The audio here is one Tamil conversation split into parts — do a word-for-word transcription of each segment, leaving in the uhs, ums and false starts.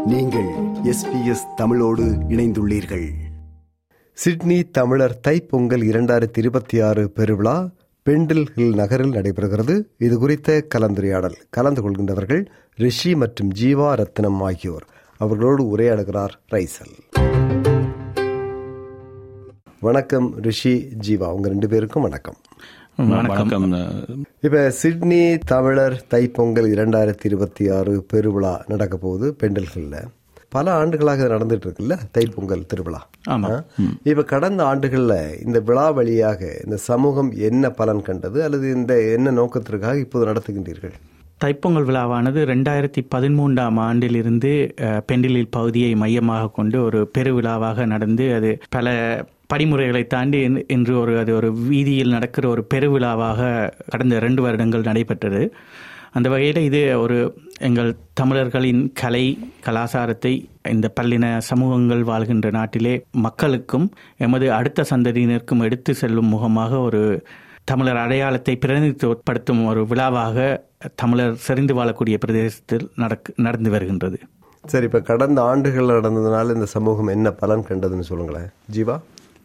நீங்கள் எஸ் பி எஸ் தமிழோடு இணைந்துள்ளீர்கள். சிட்னி தமிழர் தைப்பொங்கல் இரண்டாயிரத்தி இருபத்தி ஆறு பெருவிழா பெண்டில் ஹில் நகரில் நடைபெறுகிறது. இது குறித்த கலந்துரையாடல். கலந்து கொள்கின்றவர்கள் ரிஷி மற்றும் ஜீவா ரத்னம் ஆகியோர். அவர்களோடு உரையாடுகிறார் ரைசல். வணக்கம் ரிஷி, ஜீவா, உங்க ரெண்டு பேருக்கும் வணக்கம். வணக்கம். இப்ப சிட்னி தமிழர் தைப்பொங்கல் இரண்டாயிரத்தி இருபத்தி ஆறு பெருவிழா நடக்க போகுது பெண்டில் ஹில்ல. பல ஆண்டுகளாக நடந்துட்டு இருக்குல்ல தைப்பொங்கல் திருவிழா. இப்ப கடந்த ஆண்டுகள்ல இந்த விழா வழியாக இந்த சமூகம் என்ன பலன் கண்டது அல்லது இந்த என்ன நோக்கத்திற்காக இப்போது நடத்துகின்றீர்கள்? தைப்பொங்கல் விழாவானது ரெண்டாயிரத்தி பதிமூன்றாம் ஆண்டிலிருந்து பெண்டில் பகுதியை மையமாக கொண்டு ஒரு பெருவிழாவாக நடந்து அது பல படிமுறைகளை தாண்டி இன்று ஒரு அது ஒரு வீதியில் நடக்கிற ஒரு பெருவிழாவாக கடந்த ரெண்டு வருடங்கள் நடைபெற்றது. அந்த வகையில் இது ஒரு எங்கள் தமிழர்களின் கலை கலாச்சாரத்தை இந்த பல்லின சமூகங்கள் வாழ்கின்ற நாட்டிலே மக்களுக்கும் எமது அடுத்த சந்ததியினருக்கும் எடுத்து செல்லும் முகமாக ஒரு தமிழர் அடையாளத்தை பிரதிநிதித்துவப்படுத்தும் ஒரு விழாவாக தமிழர் செறிந்து வாழக்கூடிய பிரதேசத்தில் நடக்கு நடந்து வருகின்றது. சரி, இப்போ கடந்த ஆண்டுகள் நடந்ததுனால இந்த சமூகம் என்ன பலன் கண்டதுன்னு சொல்லுங்களேன். ஜீவா.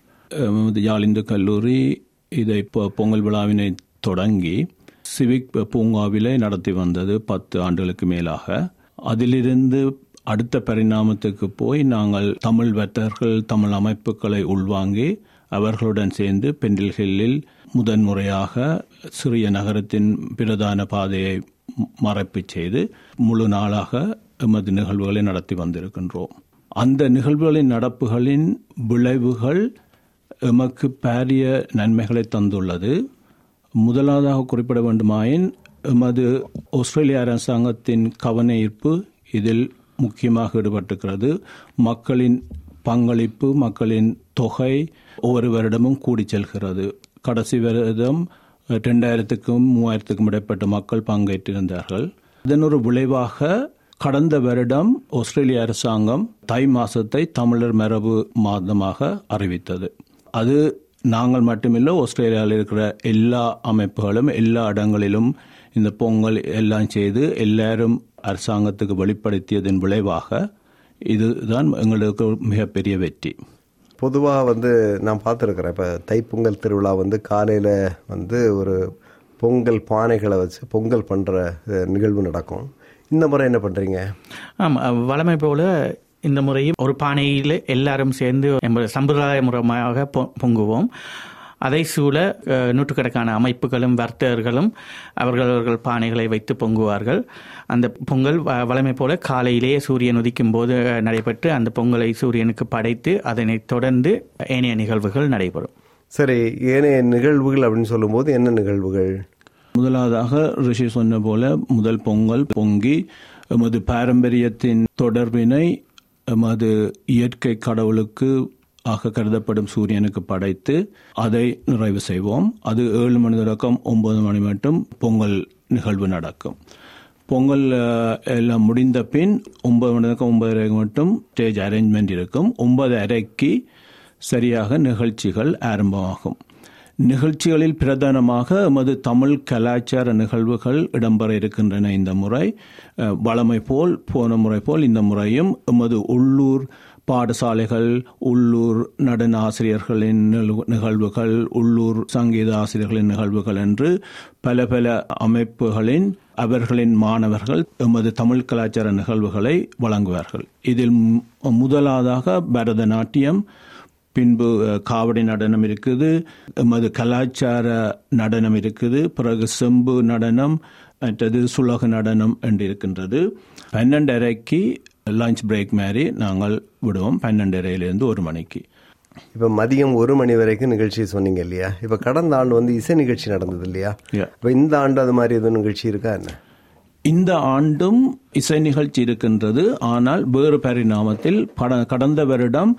யாழ் இந்து கல்லூரி இதை இப்போ பொங்கல் விழாவினை தொடங்கி சிவிக் பூங்காவிலே நடத்தி வந்தது பத்து ஆண்டுகளுக்கு மேலாக. அதிலிருந்து அடுத்த பரிணாமத்துக்கு போய் நாங்கள் தமிழ் வர்த்தகர்கள் தமிழ் அமைப்புகளை உள்வாங்கி அவர்களுடன் சேர்ந்து பெண்டில் ஹில்லில் முதன்முறையாக சிறிய நகரத்தின் பிரதான பாதையை மறைப்பு செய்து முழு நாளாக எமது நிகழ்வுகளை நடத்தி வந்திருக்கின்றோம். அந்த நிகழ்வுகளின் நடப்புகளின் விளைவுகள் எமக்கு பாரிய நன்மைகளை தந்துள்ளது. முதலாவதாக குறிப்பிட வேண்டுமாயின் எமது ஆஸ்திரேலிய அரசாங்கத்தின் கவன ஈர்ப்பு இதில் முக்கியமாக ஈடுபட்டிருக்கிறது. மக்களின் பங்களிப்பு, மக்களின் தொகை ஒவ்வொரு வருடமும் கூடி செல்கிறது. கடைசி வருடம் இரண்டாயிரத்துக்கும் மூவாயிரத்துக்கும் இடைப்பட்ட மக்கள் பங்கேற்றிருந்தார்கள். இதன் ஒரு விளைவாக கடந்த வருடம் ஆஸ்திரேலிய அரசாங்கம் தை மாசத்தை தமிழர் மரபு மாதமாக அறிவித்தது. அது நாங்கள் மட்டுமில்லை, ஆஸ்திரேலியாவில் இருக்கிற எல்லா அமைப்புகளும் எல்லா இடங்களிலும் இந்த பொங்கல் எல்லாம் செய்து எல்லாரும் அரசாங்கத்துக்கு வெளிப்படுத்தியதன் விளைவாக இதுதான் எங்களுக்கு மிகப்பெரிய வெற்றி. பொதுவாக வந்து நான் பார்த்துருக்குறேன், இப்போ தைப்பொங்கல் திருவிழா வந்து காலையில் வந்து ஒரு பொங்கல் பானைகளை வச்சு பொங்கல் பண்ணுற நிகழ்வு நடக்கும். இந்த முறை என்ன பண்ணுறீங்க? ஆமாம், வழமை போல இந்த முறையும் ஒரு பானையில் எல்லாரும் சேர்ந்து சம்பிரதாய முறையாக பொங்குவோம். அதை சூழ நூற்றுக்கணக்கான அமைப்புகளும் வர்த்தகர்களும் அவர்கள் அவர்கள் பானைகளை வைத்து பொங்குவார்கள். அந்த பொங்கல் வழமை போல காலையிலேயே சூரியன் உதிக்கும் போது நடைபெற்று அந்த பொங்கலை சூரியனுக்கு படைத்து அதனை தொடர்ந்து ஏனைய நிகழ்வுகள் நடைபெறும். சரி, ஏனைய நிகழ்வுகள் அப்படின்னு சொல்லும்போது என்ன நிகழ்வுகள்? முதலாவதாக ரிஷி சொன்ன போல முதல் பொங்கல் பொங்கி எமது பாரம்பரியத்தின் தொடர்பினை எமது இயற்கை கடவுளுக்கு ஆக கருதப்படும் சூரியனுக்கு படைத்து அதை நிறைவு செய்வோம். அது ஏழு மணி தொடக்கம் ஒன்பது மணி மட்டும் பொங்கல் நிகழ்வு நடக்கும். பொங்கல் எல்லாம் முடிந்த பின் ஒன்பது மணி தொடக்கம் ஒன்பது அரைக்கு மட்டும் ஸ்டேஜ் அரேஞ்ச்மெண்ட் இருக்கும். ஒன்பது அரைக்கு சரியாக நிகழ்ச்சிகள் ஆரம்பமாகும். நிகழ்ச்சிகளில் பிரதானமாக எமது தமிழ் கலாச்சார நிகழ்வுகள் இடம்பெற இருக்கின்றன. இந்த முறை வழமை போல் போன முறை போல் இந்த முறையும் எமது உள்ளூர் பாடசாலைகள், உள்ளூர் நடன ஆசிரியர்களின் நிகழ்வுகள், உள்ளூர் சங்கீத ஆசிரியர்களின் நிகழ்வுகள் என்று பல பல அமைப்புகளின் அவர்களின் மாணவர்கள் எமது தமிழ் கலாச்சார நிகழ்வுகளை வழங்குவார்கள். இதில் முதலாவதாக பரதநாட்டியம், பின்பு காவடி நடனம் இருக்குது, எமது கலாச்சார நடனம் இருக்குது, பிறகு செம்பு நடனம், மற்றது சுலக நடனம் என்று இருக்கின்றது. பன்னெண்டரைக்கு லஞ்ச் பிரேக் மாதிரி நாங்கள் விடுவோம், பன்னெண்டரையிலிருந்து ஒரு மணிக்கு. இப்போ மதியம் ஒரு மணி வரைக்கும் நிகழ்ச்சி சொன்னீங்க இல்லையா? இப்போ கடந்த ஆண்டு வந்து இசை நிகழ்ச்சி நடந்தது இல்லையா? இப்போ இந்த ஆண்டு அது மாதிரி எதுவும் நிகழ்ச்சி இருக்கா என்ன? இந்த ஆண்டும் இசை நிகழ்ச்சி இருக்கின்றது. ஆனால் வேறு பரிணாமத்தில் கடந்த வருடம்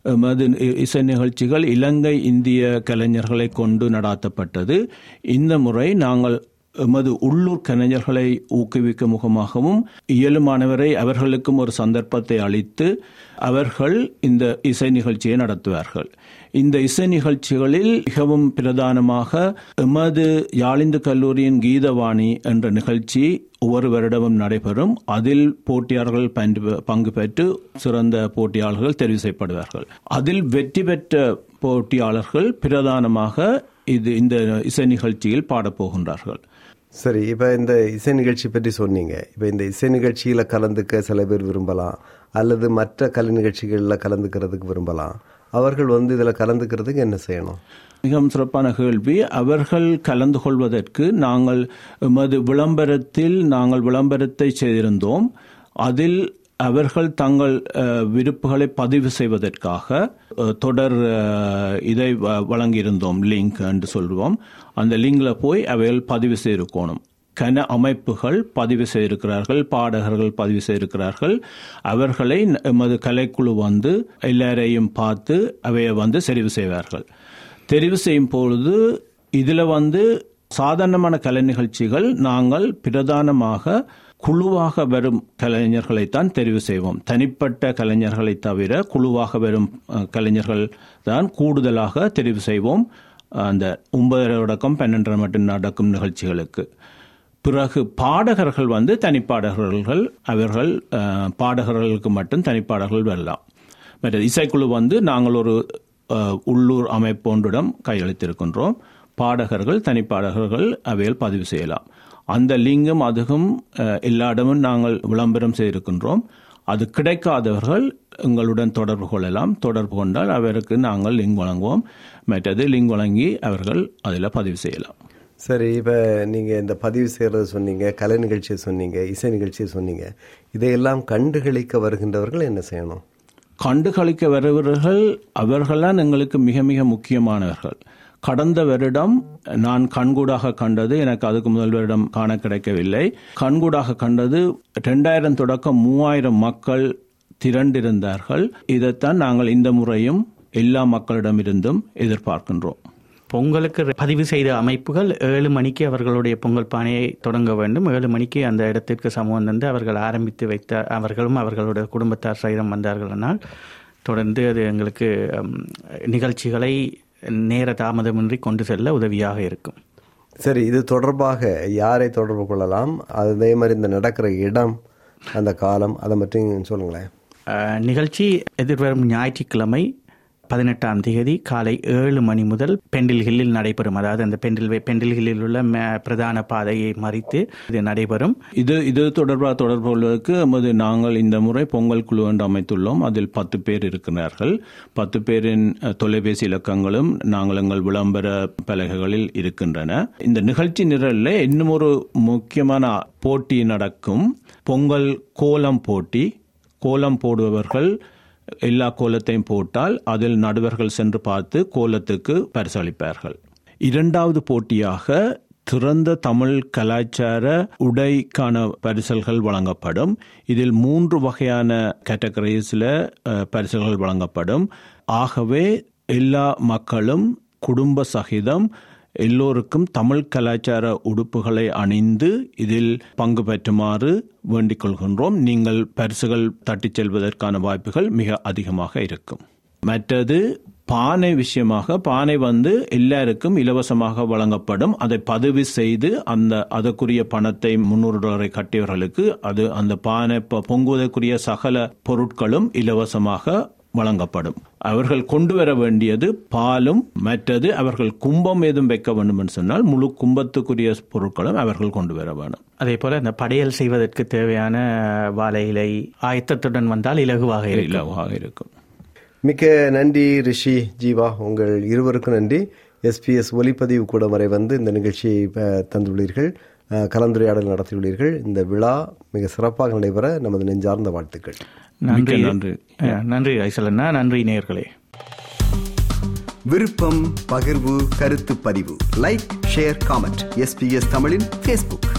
இசை நிகழ்ச்சிகள் இலங்கை இந்திய கலைஞர்களை கொண்டு நடாத்தப்பட்டது. இந்த முறை நாங்கள் எமது உள்ளூர் கலைஞர்களை ஊக்குவிக்கும் முகமாகவும் இயலுமானவரை அவர்களுக்கும் ஒரு சந்தர்ப்பத்தை அளித்து அவர்கள் இந்த இசை நிகழ்ச்சியை நடத்துவார்கள். இந்த இசை நிகழ்ச்சிகளில் மிகவும் பிரதானமாக எமது யாழிந்து கல்லூரியின் கீதவாணி என்ற நிகழ்ச்சி ஒவ்வொரு வருடமும் நடைபெறும். அதில் போட்டியாளர்கள் பங்கு பெற்று சிறந்த போட்டியாளர்கள் தெரிவு செய்யப்படுவார்கள். அதில் வெற்றி பெற்ற போட்டியாளர்கள் பிரதானமாக இது இந்த இசை நிகழ்ச்சியில் பாடப்போகின்றார்கள். சரி, இப்போ இந்த இசை நிகழ்ச்சி பற்றி சொன்னீங்க. இப்போ இந்த இசை நிகழ்ச்சியில் கலந்துக்க சில பேர் விரும்பலாம், அல்லது மற்ற கலை நிகழ்ச்சிகளில் கலந்துக்கிறதுக்கு விரும்பலாம். அவர்கள் வந்து இதில் கலந்துக்கிறதுக்கு என்ன செய்யணும்? மிகவும் சிறப்பான கேள்வி. அவர்கள் கலந்து கொள்வதற்கு நாங்கள் எமது விளம்பரத்தில் நாங்கள் விளம்பரத்தை செய்திருந்தோம். அதில் அவர்கள் தங்கள் விருப்புகளை பதிவு செய்வதற்காக தொடர் இதை வழங்கியிருந்தோம், லிங்க் என்று சொல்வோம். அந்த லிங்க்ல போய் அவைகள் பதிவு செய்திருக்கணும். கன அமைப்புகள் பதிவு செய்திருக்கிறார்கள், பாடகர்கள் பதிவு செய்திருக்கிறார்கள். அவர்களை எமது கலைக்குழு வந்து எல்லாரையும் பார்த்து அவையை வந்து தெரிவு செய்வார்கள். தெரிவு செய்யும் பொழுது இதில் வந்து சாதாரணமான கலை நிகழ்ச்சிகள் நாங்கள் பிரதானமாக குழுவாக வரும் கலைஞர்களைத்தான் தெரிவு செய்வோம். தனிப்பட்ட கலைஞர்களை தவிர குழுவாக வரும் கலைஞர்கள் தான் கூடுதலாக தெரிவு செய்வோம் அந்த ஒன்பதரை தொடக்கம் பன்னெண்டரை மட்டும் நடக்கும் நிகழ்ச்சிகளுக்கு. பிறகு பாடகர்கள் வந்து தனிப்பாடகர்கள், அவர்கள் பாடகர்களுக்கு மட்டும் தனிப்பாடகர்கள் வரலாம். மற்ற இசைக்குழு வந்து நாங்கள் ஒரு உள்ளூர் அமைப்பு ஒன்றிடம் கையளித்திருக்கின்றோம். பாடகர்கள் தனிப்பாடகர்கள் அவையில் பதிவு செய்யலாம். அந்த லிங்கும் அதுவும் எல்லா இடமும் நாங்கள் விளம்பரம் செய்திருக்கின்றோம். அது கிடைக்காதவர்கள் எங்களுடன் தொடர்பு கொள்ளலாம். தொடர்பு கொண்டால் அவருக்கு நாங்கள் லிங்க் வழங்குவோம். மற்றது லிங்க் வழங்கி அவர்கள் அதில் பதிவு செய்யலாம். சரி, இப்போ நீங்கள் இந்த பதிவு செய்கிறது சொன்னீங்க, கலை நிகழ்ச்சியை சொன்னீங்க, இசை நிகழ்ச்சியை சொன்னீங்க. இதையெல்லாம் கண்டுகளிக்க வருகின்றவர்கள் என்ன செய்யணும்? கண்டுகளிக்க வருபவர்கள் அவர்கள்தான் எங்களுக்கு மிக மிக முக்கியமானவர்கள். கடந்த வருடம் நான் கண்கூடாக கண்டது, எனக்கு அதுக்கு முதல் வருடம் காண கிடைக்கவில்லை. கண்கூடாக கண்டது இரண்டாயிரம் தொடக்கம் மூவாயிரம் மக்கள் திரண்டிருந்தார்கள். இதைத்தான் நாங்கள் இந்த முறையும் எல்லா மக்களிடமிருந்தும் எதிர்பார்க்கின்றோம். பொங்கலுக்கு பதிவு செய்த அமைப்புகள் ஏழு மணிக்கு அவர்களுடைய பொங்கல் பானையை தொடங்க வேண்டும். ஏழு மணிக்கு அந்த இடத்திற்கு சமூகம் வந்து அவர்கள் ஆரம்பித்து வைத்த அவர்களும் அவர்களுடைய குடும்பத்தார் சைதம் வந்தார்களானால் தொடர்ந்து அது எங்களுக்கு நிகழ்ச்சிகளை நேர தாமதமின்றி கொண்டு செல்ல உதவியாக இருக்கும். சரி, இது தொடர்பாக யாரை தொடர்பு கொள்ளலாம்? அதே மாதிரி இந்த நடக்கிற இடம், அந்த காலம், அதை மட்டும் சொல்லுங்களேன். நிகழ்ச்சி எதிர்வரும் ஞாயிற்றுக்கிழமை பதினெட்டாம் தேதி காலை ஏழு மணி முதல் பெண்டில் ஹில்லில் நடைபெறும். அதாவது அந்த பெண்டில் பெண்டில் ஹில்லில் உள்ள பிரதான பாதையை மறித்து இது நடைபெறும். இது இது தொடர்பாக தொடர்பு கொள்வதற்கு நமது நாங்கள் இந்த முறை பொங்கல் குழு என்று அமைத்துள்ளோம். அதில் பத்து பேர் இருக்கிறார்கள். பத்து பேரின் தொலைபேசி இலக்கங்களும் நாங்கள் எங்கள் விளம்பர பலகைகளில் இருக்கின்றன. இந்த நிகழ்ச்சி நிரலில் இன்னும் ஒரு முக்கியமான போட்டி நடக்கும். பொங்கல் கோலம் போட்டி. கோலம் போடுபவர்கள் எல்லா கோலத்தையும் போட்டால் அதில் நடுவர்கள் சென்று பார்த்து கோலத்துக்கு பரிசளிப்பார்கள். இரண்டாவது போட்டியாக திறந்த தமிழ் கலாச்சார உடைக்கான பரிசல்கள் வழங்கப்படும். இதில் மூன்று வகையான கேட்டகரிஸில் பரிசல்கள் வழங்கப்படும். ஆகவே எல்லா மக்களும் குடும்ப சகிதம் எல்லோருக்கும் தமிழ் கலாச்சார உடுப்புகளை அணிந்து இதில் பங்கு பெற்றுமாறு வேண்டிக் கொள்கின்றோம். நீங்கள் பரிசுகள் தட்டிச் செல்வதற்கான வாய்ப்புகள் மிக அதிகமாக இருக்கும். மற்றது பானை விஷயமாக, பானை வந்து எல்லாருக்கும் இலவசமாக வழங்கப்படும். அதை பதிவு செய்து அந்த அதற்குரிய பணத்தை முன்னூறு டாலரை கட்டியவர்களுக்கு அது அந்த பானை பொங்குவதற்குரிய சகல பொருட்களும் இலவசமாக வழங்கப்படும். அவர்கள் கொண்டு வர வேண்டியது பாலும், மற்றது அவர்கள் கும்பம் ஏதும் வைக்க வேண்டும் என்று சொன்னால் முழு கும்பத்துக்குரிய பொருட்களும் அவர்கள் கொண்டு வர வேண்டும். அதே போல இந்த படையல் செய்வதற்கு தேவையான வாழை இலை ஆயத்தத்துடன் வந்தால் இலகுவாக இலகுவாக இருக்கும். மிக்க நன்றி ரிஷி, ஜீவா, உங்கள் இருவருக்கும் நன்றி. எஸ்பிஎஸ் ஒலிப்பதிவு கூட வரை வந்து இந்த நிகழ்ச்சியை தந்துள்ளீர்கள், கலந்துரையாடல் நடத்தியுள்ளீர்கள். இந்த விழா மிக சிறப்பாக நடைபெற நமது நெஞ்சார்ந்த வாழ்த்துக்கள். நன்றி நன்றி நன்றி ஐசலண்ணா. நன்றி நேயர்களே. விருப்பம், பகிர்வு, கருத்து பதிவு, லைக், ஷேர், காமெண்ட். எஸ்பிஎஸ் தமிழின் ஃபேஸ்புக்.